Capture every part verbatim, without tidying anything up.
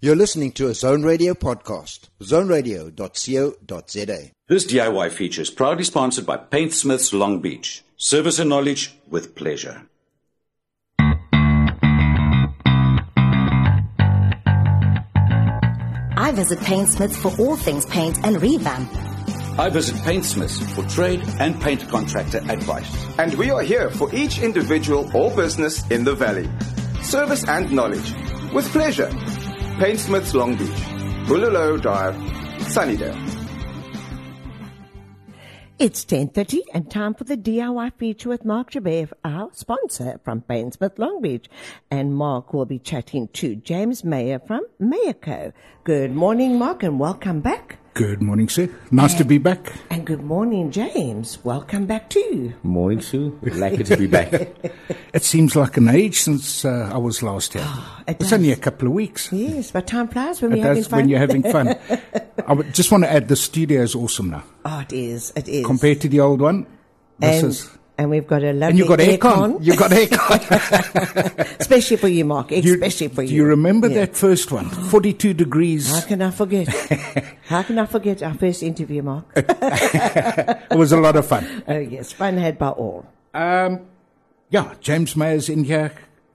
You're listening to a Zone Radio podcast, zone radio dot co dot za. This D I Y feature is proudly sponsored by Paintsmiths Long Beach. Service and knowledge with pleasure. I visit Paintsmiths for all things paint and revamp. I visit Paintsmiths for trade and paint contractor advice. And we are here for each individual or business in the valley. Service and knowledge with pleasure. Paintsmiths Long Beach, Bulalo Drive, Sunnydale. It's ten thirty and time for the D I Y feature with Mark Joubert, our sponsor from Paintsmith Long Beach. And Mark will be chatting to James Meyer from Mayerco. Good morning, Mark, and welcome back. Good morning, Sue. Nice and, to be back. And good morning, James. Welcome back too. Morning, Sue. Lucky to be back. It seems like an age since uh, I was last here. Oh, it it's does. Only a couple of weeks. Yes, but time flies when it we're having fun. when you're having fun. I would just want to add, the studio is awesome now. Oh, it is. It is. Compared to the old one, this and is... And we've got a lovely And you've got aircon. aircon. You've got aircon. Especially for you, Mark. Especially you, for you. Do you remember yeah. that first one? forty-two degrees. How can I forget? How can I forget our first interview, Mark? It was a lot of fun. Oh, yes. Fun had by all. Um, yeah, James Meyer's in here.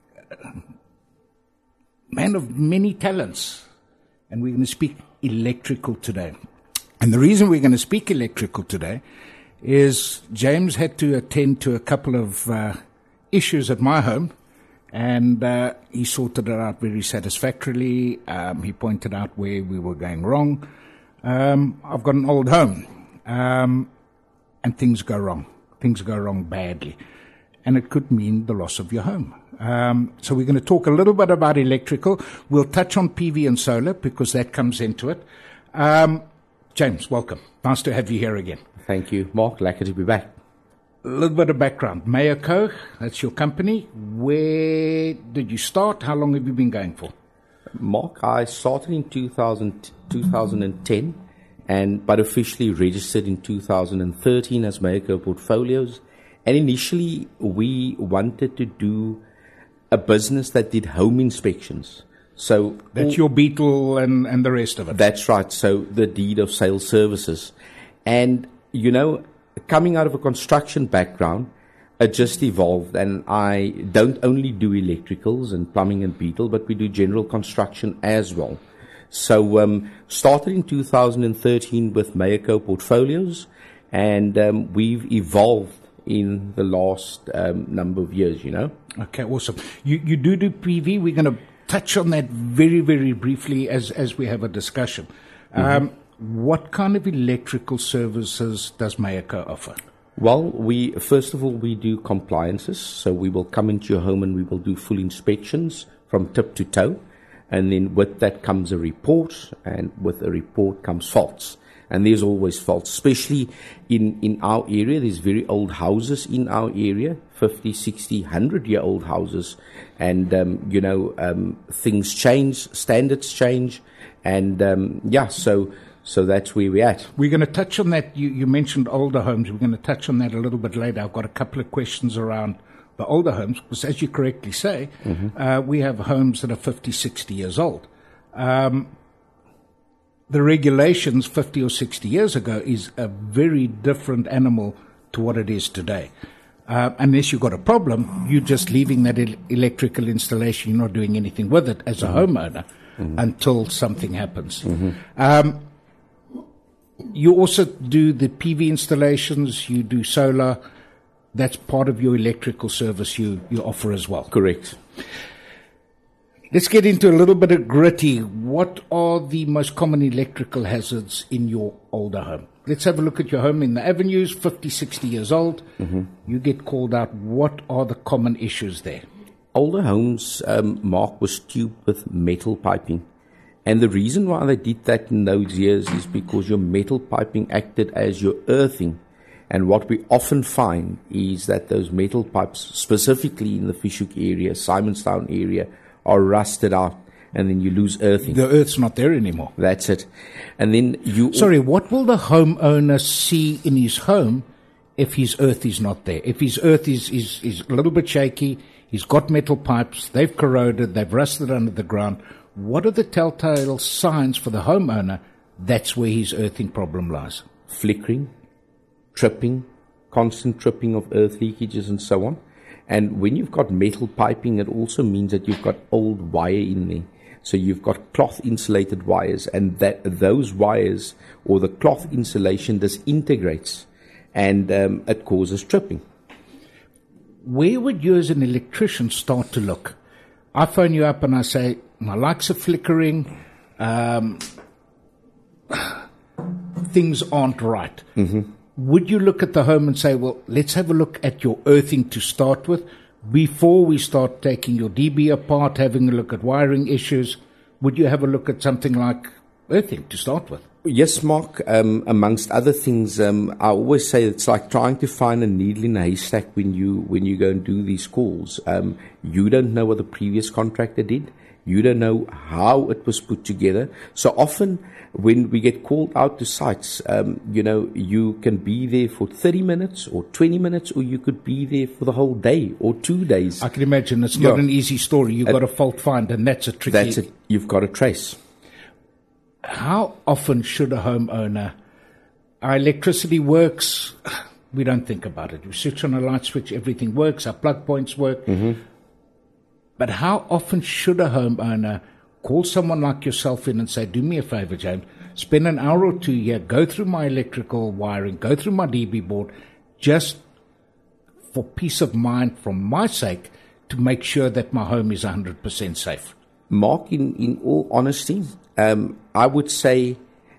Man of many talents. And we're going to speak electrical today. And the reason we're going to speak electrical today is James had to attend to a couple of uh, issues at my home, and uh, he sorted it out very satisfactorily. Um, he pointed out where we were going wrong. Um, I've got an old home, um, and things go wrong. Things go wrong badly, and it could mean the loss of your home. Um, so we're going to talk a little bit about electrical. We'll touch on P V and solar because that comes into it. Um, James, welcome. Nice to have you here again. Thank you, Mark. Lucky to be back. A little bit of background. Mayerco, that's your company. Where did you start? How long have you been going for? Mark, I started in two thousand, two thousand ten, and but officially registered in two thousand thirteen as Mayerco Portfolios. And initially, we wanted to do a business that did home inspections. So that's all, your Beetle and, and the rest of it. That's right. So the deed of sale services. And you know, coming out of a construction background, it just evolved, and I don't only do electricals and plumbing and Beetle, but we do general construction as well. So, um, started in two thousand thirteen with Mayerco Portfolios, and um, we've evolved in the last um, number of years, you know. Okay, awesome. You you do do P V. We're going to touch on that very, very briefly as, as we have a discussion. Mm-hmm. Um, What kind of electrical services does Mayerco offer? Well, we first of all, we do compliances. So we will come into your home and we will do full inspections from tip to toe. And then with that comes a report, and with a report comes faults. And there's always faults, especially in, in our area. There's very old houses in our area, fifty, sixty, one hundred year old houses. And, um, you know, um, things change, standards change. And, um, yeah, so... So that's where we're at. We're going to touch on that. You, you mentioned older homes. We're going to touch on that a little bit later. I've got a couple of questions around the older homes, because as you correctly say, mm-hmm. uh, we have homes that are fifty, sixty years old. Um, the regulations fifty or sixty years ago is a very different animal to what it is today. Uh, unless you've got a problem, you're just leaving that el- electrical installation. You're not doing anything with it as a mm-hmm. homeowner mm-hmm. until something happens. Mm-hmm. Um, You also do the P V installations, you do solar. That's part of your electrical service you, you offer as well. Correct. Let's get into a little bit of gritty. What are the most common electrical hazards in your older home? Let's have a look at your home in the avenues, fifty, sixty years old. Mm-hmm. You get called out. What are the common issues there? Older homes, um, Mark, was tubed with metal piping. And the reason why they did that in those years is because your metal piping acted as your earthing. And what we often find is that those metal pipes, specifically in the Fish Hoek area, Simonstown area, are rusted out, and then you lose earthing. The earth's not there anymore. That's it. And then you... Sorry, what will the homeowner see in his home if his earth is not there? If his earth is, is, is a little bit shaky, he's got metal pipes, they've corroded, they've rusted under the ground, what are the telltale signs for the homeowner that's where his earthing problem lies? Flickering, tripping, constant tripping of earth leakages and so on. And when you've got metal piping, it also means that you've got old wire in there. So you've got cloth insulated wires, and that those wires or the cloth insulation disintegrates, and um, it causes tripping. Where would you as an electrician start to look? I phone you up and I say, my lights are flickering, um, things aren't right. Mm-hmm. Would you look at the home and say, well, let's have a look at your earthing to start with, before we start taking your D B apart, having a look at wiring issues? Would you have a look at something like earthing to start with? Yes, Mark. Um, amongst other things, um, I always say it's like trying to find a needle in a haystack when you when you go and do these calls. Um, you don't know what the previous contractor did. You don't know how it was put together. So often when we get called out to sites, um, you know, you can be there for thirty minutes or twenty minutes, or you could be there for the whole day or two days. I can imagine it's not Yeah. an easy story. You've Uh, got a fault find, and that's a tricky... That's it. You've got to trace. How often should a homeowner... Our electricity works, we don't think about it. We switch on a light switch, everything works, our plug points work. Mm-hmm. But how often should a homeowner call someone like yourself in and say, do me a favor, James, spend an hour or two here, go through my electrical wiring, go through my D B board, just for peace of mind, from my sake, to make sure that my home is one hundred percent safe? Mark, in, in all honesty, um, I would say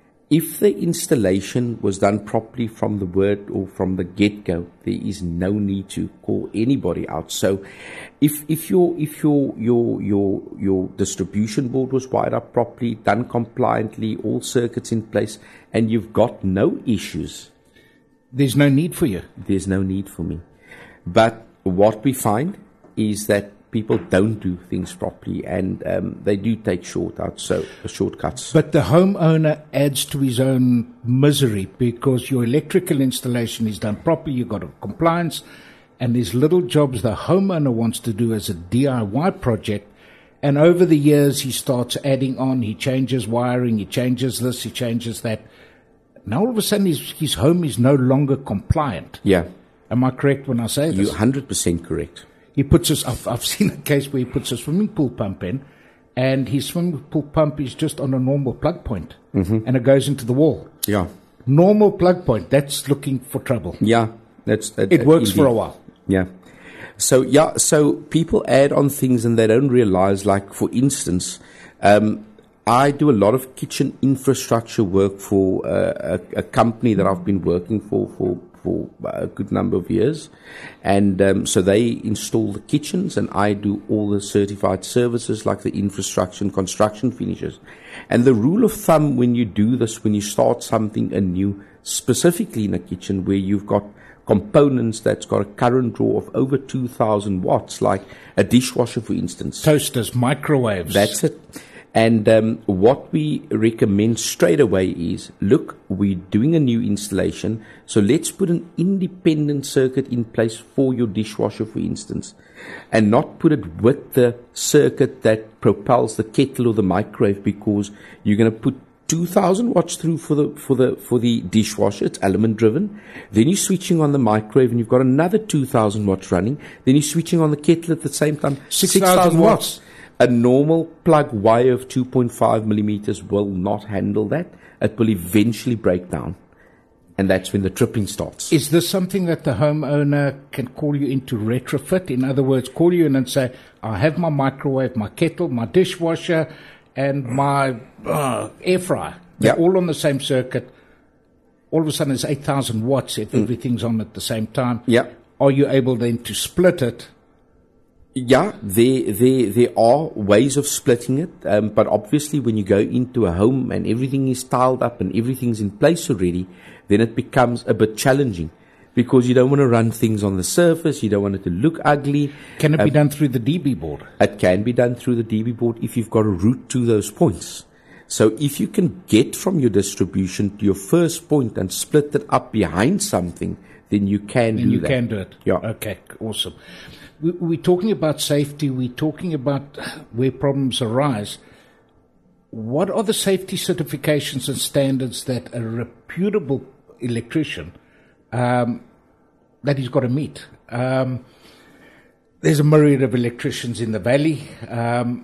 if the installation was done properly from the word or from the get-go, there is no need to call anybody out. So if if your if your your your your distribution board was wired up properly, done compliantly, all circuits in place, and you've got no issues, There's no need for you. there's no need for me. But what we find is that people don't do things properly, and um, they do take shortcuts. So shortcuts. But the homeowner adds to his own misery, because your electrical installation is done properly, you've got a compliance, and there's little jobs the homeowner wants to do as a D I Y project, and over the years he starts adding on, he changes wiring, he changes this, he changes that. Now all of a sudden his, his home is no longer compliant. Yeah, Am I correct when I say you're this? one hundred percent correct. He puts us, I've, I've seen a case where he puts a swimming pool pump in, and his swimming pool pump is just on a normal plug point, mm-hmm. and it goes into the wall. Yeah, Normal plug point, that's looking for trouble. yeah, that's that, It works indeed. for a while. Yeah. So yeah, so people add on things and they don't realize. Like for instance, um, I do a lot of kitchen infrastructure work for uh, a, a company that I've been working for for. for a good number of years, and um, so they install the kitchens, and I do all the certified services like the infrastructure and construction finishes. And the rule of thumb when you do this, when you start something anew, specifically in a kitchen where you've got components that's got a current draw of over two thousand watts, like a dishwasher for instance, Toasters, microwaves. that's it. And um, what we recommend straight away is, look, we're doing a new installation, so let's put an independent circuit in place for your dishwasher, for instance, and not put it with the circuit that propels the kettle or the microwave, because you're going to put two thousand watts through for the for the for the dishwasher. It's element driven. Then you're switching on the microwave, and you've got another two thousand watts running. Then you're switching on the kettle at the same time. six thousand watts. A normal plug wire of two point five millimeters will not handle that. It will eventually break down. And that's when the tripping starts. Is this something that the homeowner can call you in to retrofit? In other words, call you in and say, I have my microwave, my kettle, my dishwasher, and my uh, air fryer. They're Yeah. all on the same circuit. All of a sudden it's eight thousand watts if Mm. everything's on at the same time. Yeah. Are you able then to split it? Yeah, there, there, there are ways of splitting it, um, but obviously when you go into a home and everything is tiled up and everything's in place already, then it becomes a bit challenging, because you don't want to run things on the surface, you don't want it to look ugly. Can it be Um, done through the D B board? It can be done through the D B board if you've got a route to those points. So if you can get from your distribution to your first point and split it up behind something, then you can Then do you that. can do it. Yeah. Okay, awesome. We, we're talking about safety. We're talking about where problems arise. what are the safety certifications and standards that a reputable electrician um, that he's got to meet? Um, there's a myriad of electricians in the valley. Um,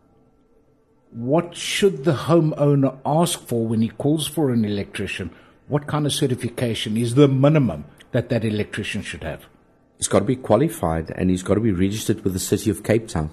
what should the homeowner ask for when he calls for an electrician? What kind of certification is the minimum that that electrician should have? He's got to be qualified and he's got to be registered with the City of Cape Town,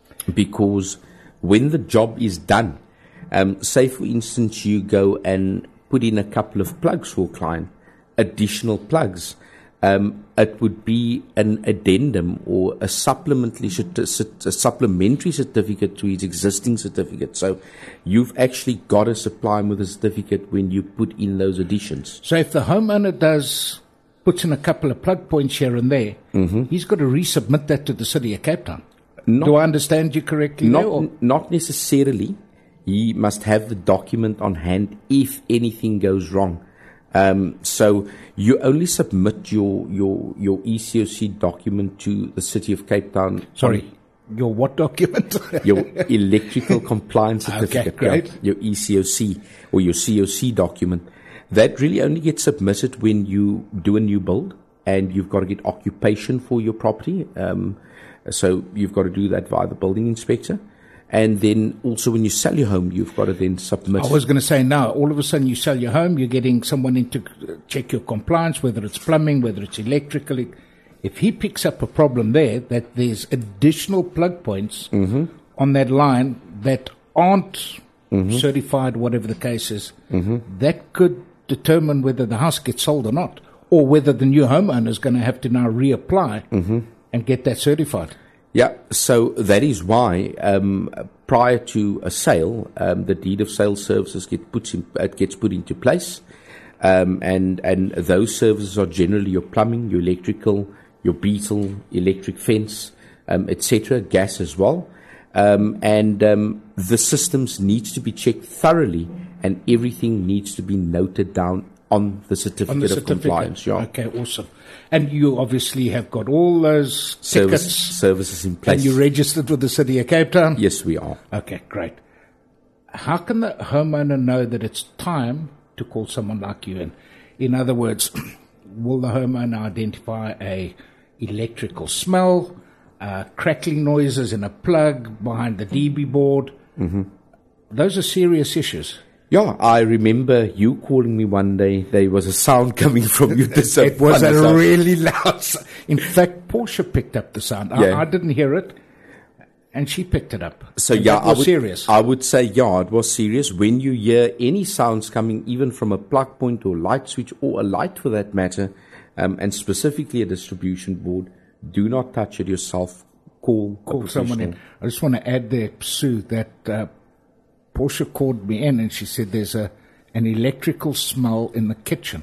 because when the job is done, um, say for instance you go and put in a couple of plugs for a client, additional plugs, um, it would be an addendum or a supplementary, a supplementary certificate to his existing certificate. So you've actually got to supply him with a certificate when you put in those additions. So if the homeowner does puts in a couple of plug points here and there, mm-hmm. he's got to resubmit that to the City of Cape Town. Not, Do I understand you correctly? Not, there, or? not necessarily. He must have the document on hand if anything goes wrong. Um, so you only submit your, your, your E C O C document to the City of Cape Town. Sorry, your what document? Your electrical compliance certificate. Okay, great. Yeah, your E C O C or your C O C document. That really only gets submitted when you do a new build and you've got to get occupation for your property. Um, so you've got to do that via the building inspector. And then also when you sell your home, you've got to then submit. I was going to say now, all of a sudden you sell your home, you're getting someone in to check your compliance, whether it's plumbing, whether it's electrical. If he picks up a problem there, that there's additional plug points mm-hmm. on that line that aren't mm-hmm. certified, whatever the case is, mm-hmm. that could determine whether the house gets sold or not, or whether the new homeowner is going to have to now reapply mm-hmm. and get that certified. Yeah, so that is why um, prior to a sale, um, the deed of sale services get put in, uh, gets put into place, um, and and those services are generally your plumbing, your electrical, your beetle, electric fence, um, et cetera, gas as well, um, and um, the systems needs to be checked thoroughly, and everything needs to be noted down on the certificate, on the of certificate. compliance. Yeah. Okay, awesome. And you obviously have got all those Service, tickets. services in place. And you're registered with the City of Cape Town? Yes, we are. Okay, great. How can the homeowner know that it's time to call someone like you in? In other words, will the homeowner identify a electrical smell, uh, crackling noises in a plug behind the D B board? Mm-hmm. Those are serious issues. Yeah, I remember you calling me one day. There was a sound coming from you. So it was a sound. Really loud sound. In fact, Portia picked up the sound. Yeah. I, I didn't hear it, and she picked it up. So and yeah, that was I would, serious. I would say, yeah, it was serious. When you hear any sounds coming, even from a plug point or light switch or a light for that matter, um, and specifically a distribution board, do not touch it yourself. Call, Call someone in. I just want to add there, Sue, that uh, Portia called me in and she said there's a an electrical smell in the kitchen.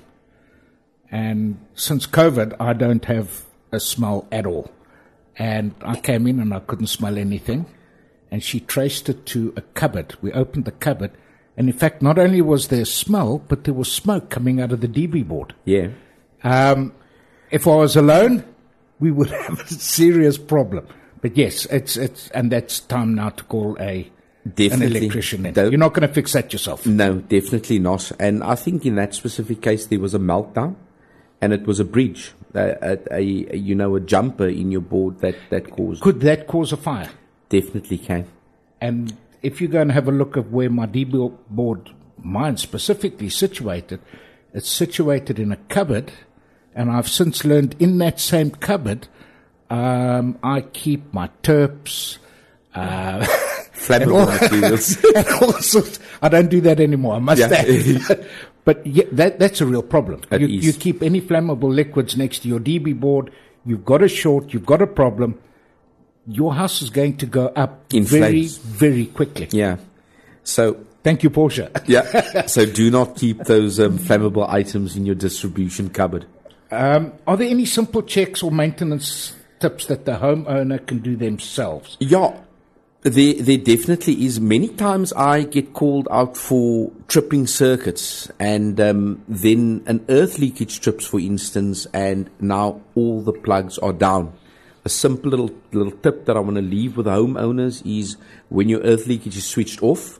And since COVID, I don't have a smell at all. And I came in and I couldn't smell anything. And she traced it to a cupboard. We opened the cupboard. And in fact, not only was there a smell, but there was smoke coming out of the D B board. Yeah. Um, if I was alone, we would have a serious problem. But yes, it's it's and that's time now to call a Definitely. An electrician in. You're not going to fix that yourself. No, definitely not. And I think in that specific case, there was a meltdown, and it was a breach, a, a, a you know, a jumper in your board that, that caused. Could that cause a fire? Definitely can. And if you go and have a look at where my D B board, mine specifically situated, it's situated in a cupboard, and I've since learned in that same cupboard, um, I keep my terps, uh, flammable materials. And all sorts. I don't do that anymore, I must yeah. add. But yeah, that, that's a real problem. You, you keep any flammable liquids next to your D B board, you've got a short, you've got a problem, your house is going to go up in very, flames. very quickly. Yeah. So thank you, Portia. Yeah. So do not keep those um, flammable items in your distribution cupboard. Um, are there any simple checks or maintenance tips that the homeowner can do themselves? Yeah. There, there definitely is. Many times I get called out for tripping circuits, and um, then an earth leakage trips, for instance, and now all the plugs are down. A simple little little tip that I want to leave with homeowners is when your earth leakage is switched off,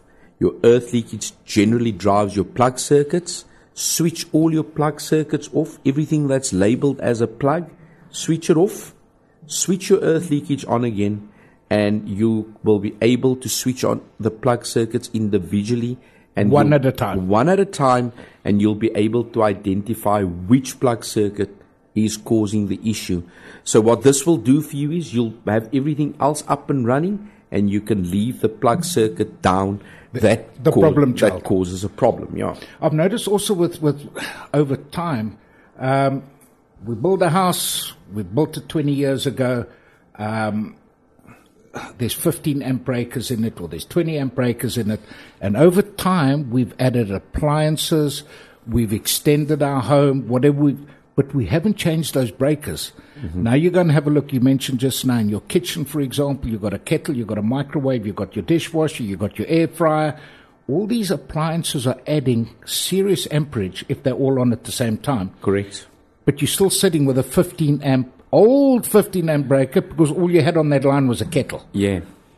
Your earth leakage generally drives your plug circuits. Switch all your plug circuits off. Everything that's labeled as a plug, switch it off. Switch your earth leakage on again, and you will be able to switch on the plug circuits individually. And one at a time. One at a time, and you'll be able to identify which plug circuit is causing the issue. So what this will do for you is you'll have everything else up and running, and you can leave the plug circuit down. That the cause, problem child. that causes a problem. Yeah, I've noticed also with with over time, um, we build a house. We built it twenty years ago. Um, there's fifteen amp breakers in it, or there's twenty amp breakers in it, and over time we've added appliances. We've extended our home, whatever we. But we haven't changed those breakers. Mm-hmm. Now you're going to have a look. You mentioned just now in your kitchen, for example, you've got a kettle, you've got a microwave, you've got your dishwasher, you've got your air fryer. All these appliances are adding serious amperage if they're all on at the same time. Correct. But you're still sitting with a fifteen amp, old fifteen amp breaker because all you had on that line was a kettle. Yeah.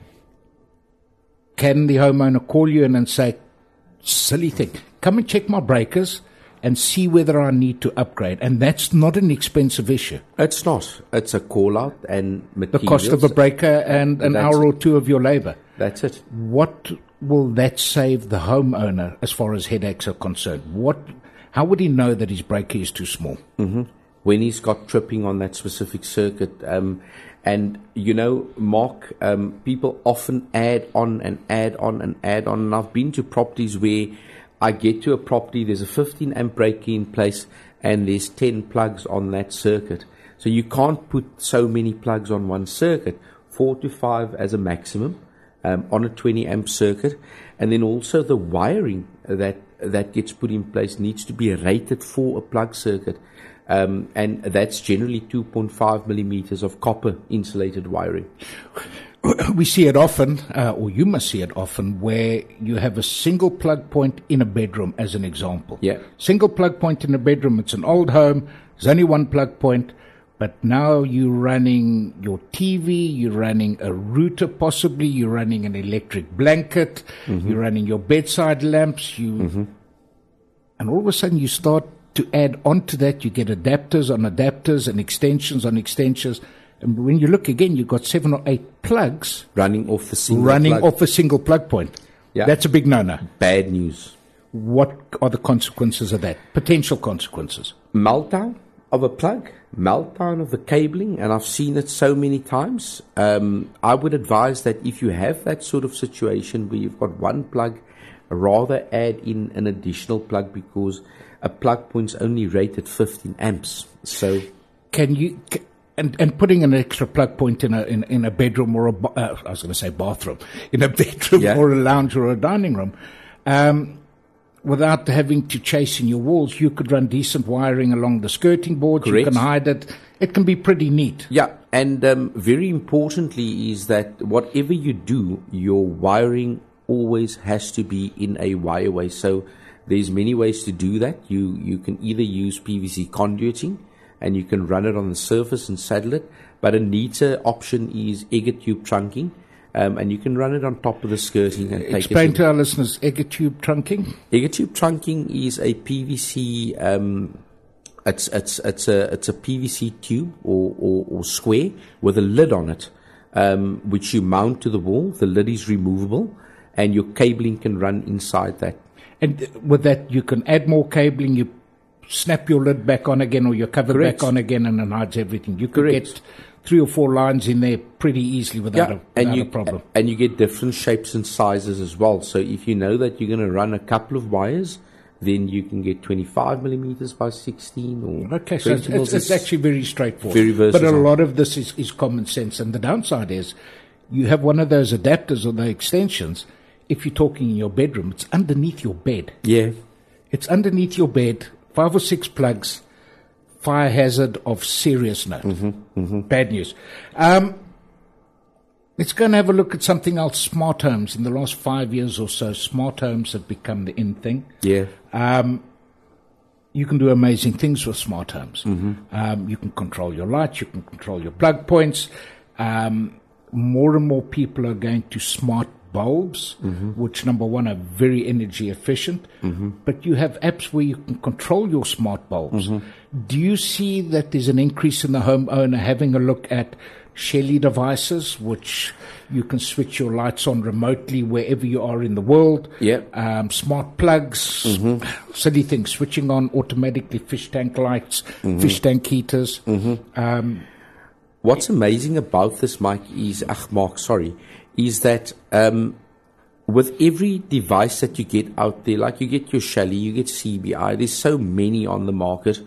Can the homeowner call you in and say, silly thing, come and check my breakers and see whether I need to upgrade? And that's not an expensive issue. It's not. It's a call-out and materials. The cost of a breaker and an That's hour or two of your labor. That's it. What will that save the homeowner as far as headaches are concerned? What? How would he know that his breaker is too small? Mm-hmm. When he's got tripping on that specific circuit. Um, and, you know, Mark, um, people often add on and add on and add on. And I've been to properties where I get to a property, there's a fifteen amp breaker in place, and there's ten plugs on that circuit. So you can't put so many plugs on one circuit, four to five as a maximum um, on a twenty amp circuit. And then also the wiring that, that gets put in place needs to be rated for a plug circuit. Um, and that's generally two point five millimeters of copper insulated wiring. We see it often, uh, or you must see it often, where you have a single plug point in a bedroom, as an example. Yeah. Single plug point in a bedroom. It's an old home. There's only one plug point. But now you're running your T V, you're running a router possibly, you're running an electric blanket, mm-hmm. you're running your bedside lamps, you, mm-hmm. and all of a sudden you start to add onto that. You get adapters on adapters and extensions on extensions. And when you look again, you've got seven or eight plugs running off a single running plug. off a single plug point. Yeah. That's a big no-no. Bad news. What are the consequences of that? Potential consequences. Meltdown of a plug, meltdown of the cabling, and I've seen it so many times. Um, I would advise that if you have that sort of situation where you've got one plug, rather add in an additional plug, because a plug point's only rated fifteen amps. So, can you? Can, And, and putting an extra plug point in a in, in a bedroom or a uh, I was going to say bathroom, in a bedroom yeah. or a lounge or a dining room, um, without having to chase in your walls, you could run decent wiring along the skirting boards. Correct. You can hide it. It can be pretty neat. Yeah, and um, very importantly is that whatever you do, your wiring always has to be in a wireway. So there's many ways to do that. You you can either use P V C conduiting, and you can run it on the surface and saddle it. But a neater option is Egger tube trunking, um, and you can run it on top of the skirting and take Explain it. Explain to our listeners, Egger tube trunking. Egger tube trunking is a P V C. Um, it's it's it's a it's a P V C tube or, or, or square with a lid on it, um, which you mount to the wall. The lid is removable, and your cabling can run inside that. And with that, you can add more cabling. You snap your lid back on again, or your cover Correct. back on again, and it hides everything. You could Correct. get three or four lines in there pretty easily without, Yeah, a, without and you, a problem. And you get different shapes and sizes as well. So if you know that you're going to run a couple of wires, then you can get twenty-five millimeters by sixteen or Okay, so it's, it's, it's actually very straightforward. Very versatile. But a lot of this is, is common sense. And the downside is you have one of those adapters or the extensions. If you're talking in your bedroom, it's underneath your bed. Yeah. It's underneath your bed. Five or six plugs, fire hazard of serious note. Mm-hmm, mm-hmm. Bad news. Um, let's go and have a look at something else. Smart homes. In the last five years or so, smart homes have become the in thing. Yeah. Um, you can do amazing things with smart homes. Mm-hmm. Um, you can control your lights. You can control your plug points. Um, more and more people are going to smart bulbs, mm-hmm. which, number one, are very energy efficient, mm-hmm. but you have apps where you can control your smart bulbs. Mm-hmm. Do you see that there's an increase in the homeowner having a look at Shelly devices, which you can switch your lights on remotely wherever you are in the world? Yeah. Um, smart plugs, mm-hmm. silly things, switching on automatically fish tank lights, mm-hmm. fish tank heaters. Mm-hmm. Um, What's amazing about this, Mike, is, ach, Mark, sorry, is that um, with every device that you get out there, like you get your Shelly, you get C B I, there's so many on the market.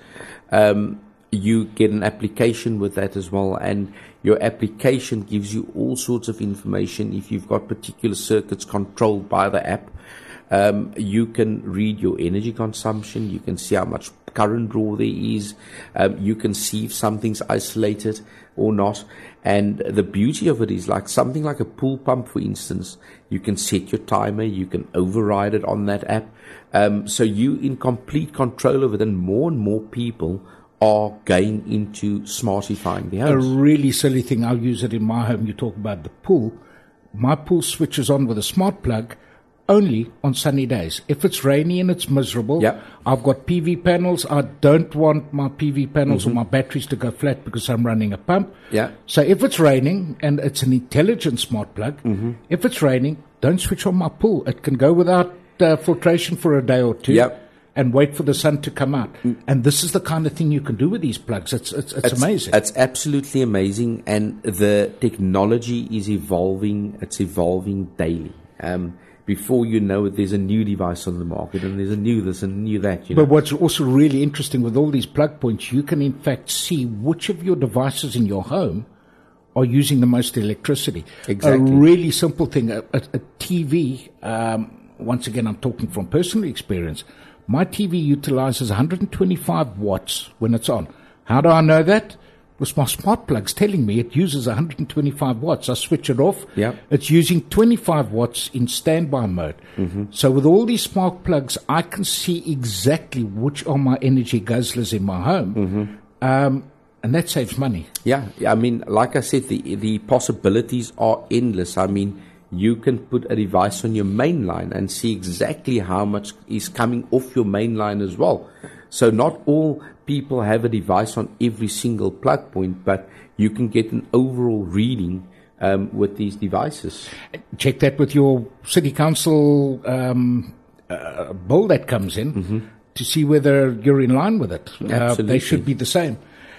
Um, you get an application with that as well, and your application gives you all sorts of information. If you've got particular circuits controlled by the app, um, you can read your energy consumption, you can see how much current draw there is, um, you can see if something's isolated or not. And the beauty of it is, like something like a pool pump, for instance, you can set your timer, you can override it on that app. Um, so you in complete control of it, and more and more people are going into smartifying the house. A really silly thing, I'll use it in my home. You talk about the pool. My pool switches on with a smart plug only on sunny days. If it's rainy and it's miserable, yep. I've got P V panels. I don't want my P V panels mm-hmm. or my batteries to go flat because I'm running a pump. Yeah. So if it's raining, and it's an intelligent smart plug, mm-hmm. if it's raining, don't switch on my pool. It can go without uh, filtration for a day or two. Yep. And wait for the sun to come out. Mm. And this is the kind of thing you can do with these plugs. It's, it's, it's, it's amazing. It's absolutely amazing. And the technology is evolving. It's evolving daily. Um, before you know it, there's a new device on the market, and there's a new this and new that. You know? But what's also really interesting with all these plug points, you can in fact see which of your devices in your home are using the most electricity. Exactly. A really simple thing, a, a, a T V, um, once again, I'm talking from personal experience. My T V utilizes one hundred twenty-five watts when it's on. How do I know that? Because my smart plug's telling me it uses one hundred twenty-five watts. I switch it off. Yep. It's using twenty-five watts in standby mode. Mm-hmm. So with all these smart plugs, I can see exactly which are my energy guzzlers in my home. Mm-hmm. Um, and that saves money. Yeah. I mean, like I said, the, the possibilities are endless. I mean, you can put a device on your main line and see exactly how much is coming off your main line as well. So not all people have a device on every single plug point, but you can get an overall reading um, with these devices. Check that with your city council um, uh, bill that comes in mm-hmm. to see whether you're in line with it. Uh, they should be the same.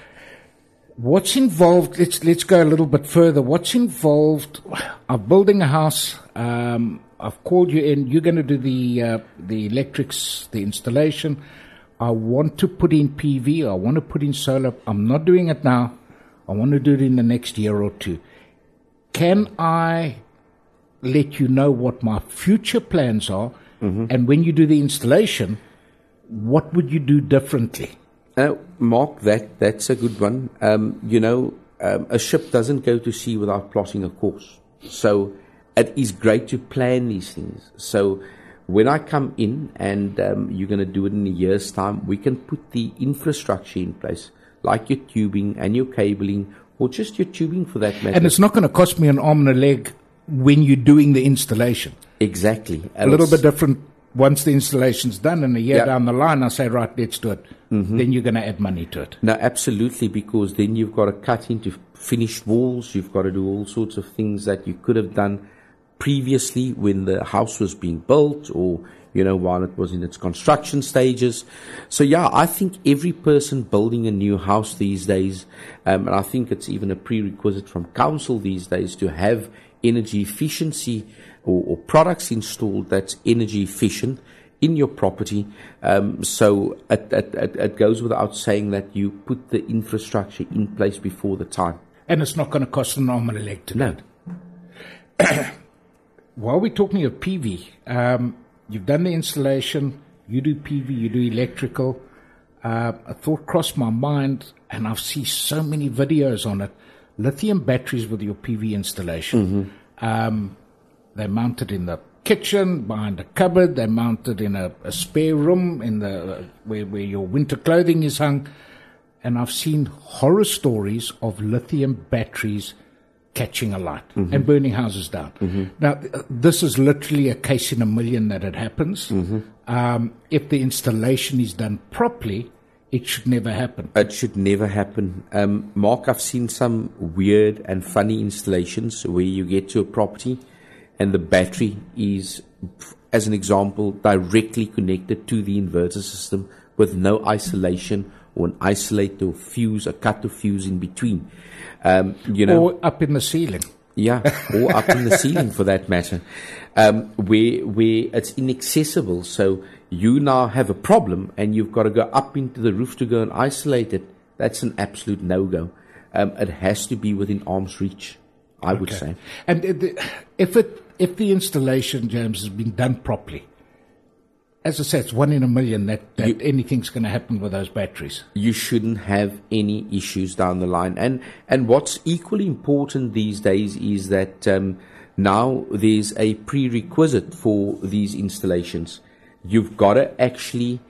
What's involved? Let's let's go a little bit further. What's involved? I'm building a house. Um, I've called you in. You're going to do the uh, the electrics, the installation. I want to put in P V. I want to put in solar. I'm not doing it now. I want to do it in the next year or two. Can I let you know what my future plans are? Mm-hmm. And when you do the installation, what would you do differently? Uh, Mark, that, that's a good one. Um, you know, um, a ship doesn't go to sea without plotting a course. So it is great to plan these things. So when I come in and um, you're going to do it in a year's time, we can put the infrastructure in place, like your tubing and your cabling, or just your tubing for that matter. And it's not going to cost me an arm and a leg when you're doing the installation. Exactly. A little bit different once the installation's done, and a year yeah. down the line, I say, right, let's do it. Mm-hmm. Then you're going to add money to it. No, absolutely, because then you've got to cut into finished walls. You've got to do all sorts of things that you could have done previously when the house was being built, or, you know, while it was in its construction stages. So, yeah, I think every person building a new house these days, um, and I think it's even a prerequisite from council these days to have energy efficiency or, or products installed that's energy efficient in your property. Um, so it, it, it, it goes without saying that you put the infrastructure in place before the time. And it's not going to cost an arm and a leg to no. do it. While we're talking of P V, um, you've done the installation, you do P V, you do electrical. Uh, a thought crossed my mind, and I've seen so many videos on it. Lithium batteries with your P V installation. Mm-hmm. Um, they're mounted in the kitchen, behind a cupboard. They're mounted in a, a spare room in the uh, where, where your winter clothing is hung. And I've seen horror stories of lithium batteries catching alight mm-hmm. and burning houses down. Mm-hmm. Now, th- this is literally a case in a million that it happens. Mm-hmm. Um, if the installation is done properly, it should never happen. It should never happen. Um, Mark, I've seen some weird and funny installations where you get to a property and the battery is, as an example, directly connected to the inverter system with no isolation or an isolator or fuse, a cut of fuse in between. Um, you know, or up in the ceiling. Yeah, or up in the ceiling for that matter, um, where where it's inaccessible. So you now have a problem and you've got to go up into the roof to go and isolate it. That's an absolute no-go. Um, it has to be within arm's reach, I would Okay. say. And if it if the installation, James, has been done properly, as I said, it's one in a million that, that You- anything's going to happen with those batteries. You shouldn't have any issues down the line. And and what's equally important these days is that um, now there's a prerequisite for these installations. You've got to actually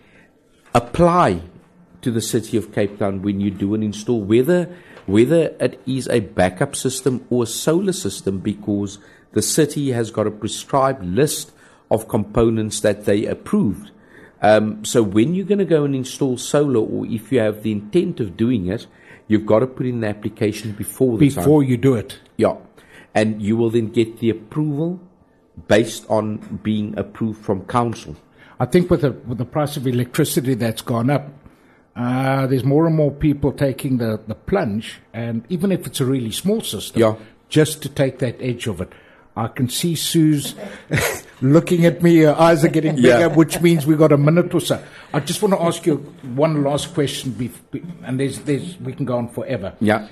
apply to the City of Cape Town when you do an install, whether whether it is a backup system or a solar system, because the city has got a prescribed list of components that they approved. Um, so when you're going to go and install solar, or if you have the intent of doing it, you've got to put in the application before the time. Before you do it. Yeah. And you will then get the approval based on being approved from council. I think with the, with the price of electricity that's gone up, uh, there's more and more people taking the, the plunge, and even if it's a really small system, Yeah. just to take that edge of it. I can see Sue's looking at me, her eyes are getting bigger, Yeah. which means we've got a minute or so. I just want to ask you one last question, bef- be- and there's, there's, we can go on forever. Yeah.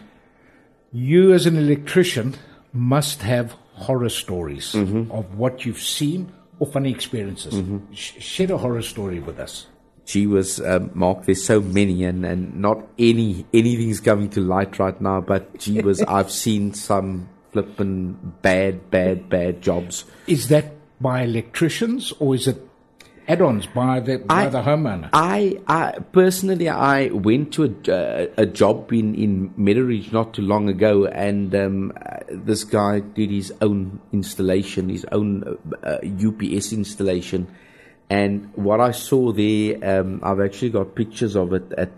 You as an electrician must have horror stories Mm-hmm. of what you've seen or funny experiences. Sh- share a horror story with us. Gee was um, Mark, there's so many, and, and not any anything's coming to light right now, but gee was I've seen some flippin' bad, bad, bad jobs. Is that by electricians or is it add-ons by the by I- the homeowner? I, I personally, I went to a, uh, a job in in Meadowridge not too long ago, and um, uh, this guy did his own installation, his own uh, U P S installation, and what I saw there, um, I've actually got pictures of it. At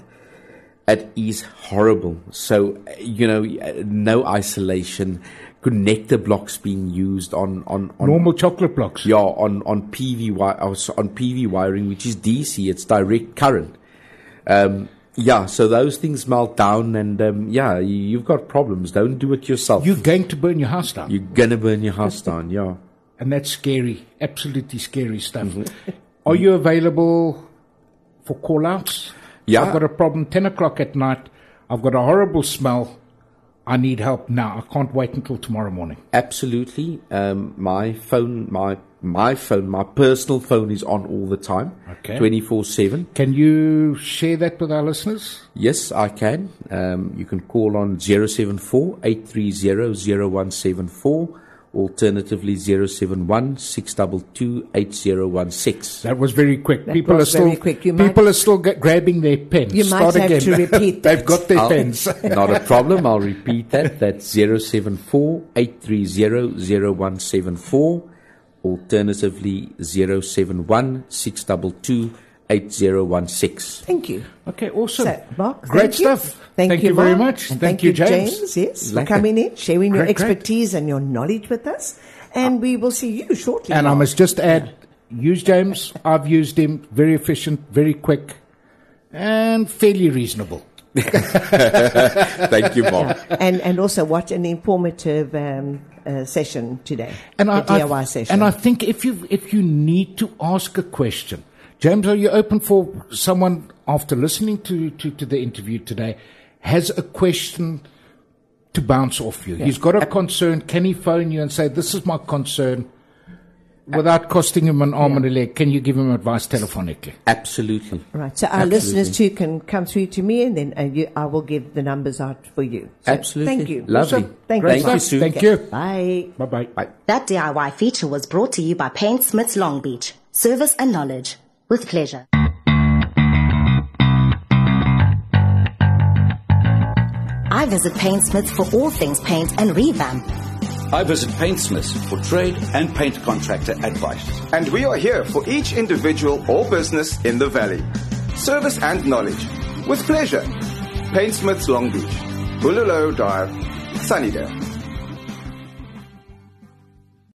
it is horrible. So you know, no isolation, connector blocks being used on on, on Normal chocolate blocks. yeah, on on P V wi- uh, so on P V wiring, which is D C. It's direct current. Um, yeah, so those things melt down, and um, yeah, you, you've got problems. Don't do it yourself. You're going to burn your house down. You're gonna burn your house down. Yeah. And that's scary, absolutely scary stuff. Mm-hmm. Are you available for call-outs? Yeah. I've got a problem, ten o'clock at night. I've got a horrible smell. I need help now. I can't wait until tomorrow morning. Absolutely. Um, my phone, my my phone, my personal phone is on all the time. Okay. twenty-four seven. Can you share that with our listeners? Yes, I can. Um, you can call on zero seven four, eight three zero, zero one seven four. Alternatively, zero seven one, six two two, eight zero one six. That was very quick. That people was are still very quick. You might- people are still g- grabbing their pens. You might Start have again. to repeat They've that. got their I'll- pens. Not a problem. I'll repeat that. That's zero seven four, eight three zero, zero one seven four. Alternatively, zero seven one, six two two, eight zero one six. Thank you. Okay, awesome. So, Mark, Great thank you. stuff. Thank, Thank you, you very Mark. much. And Thank you, James. Yes, for Lekker. coming in, sharing your Great, great. expertise and your knowledge with us. And we will see you shortly. And I Mark. must just add, use James. I've used him. Very efficient, very quick, and fairly reasonable. Thank you, Mark. and and also what an informative um, uh, session today. And the I, D I Y I, session. and I think if you if you need to ask a question, James, are you open for someone after listening to, to, to the interview today has a question to bounce off you? He's got a concern. Can he phone you and say, "This is my concern"? Without costing him an arm and a leg, can you give him advice telephonically? Absolutely. Right. So our Absolutely. listeners too can come through to me, and then uh, you, I will give the numbers out for you. So Absolutely. Thank you. Lovely. Awesome. Thank, Thank you. you, Sue. Thank you. Bye. Bye-bye. Bye. That D I Y feature was brought to you by Paintsmiths Long Beach. Service and knowledge. With pleasure. I visit Paintsmiths for all things paint and revamp. I visit Paintsmiths for trade and paint contractor advice. And we are here for each individual or business in the valley. Service and knowledge. With pleasure. Paintsmiths Long Beach, Bulalo Drive, Sunnydale.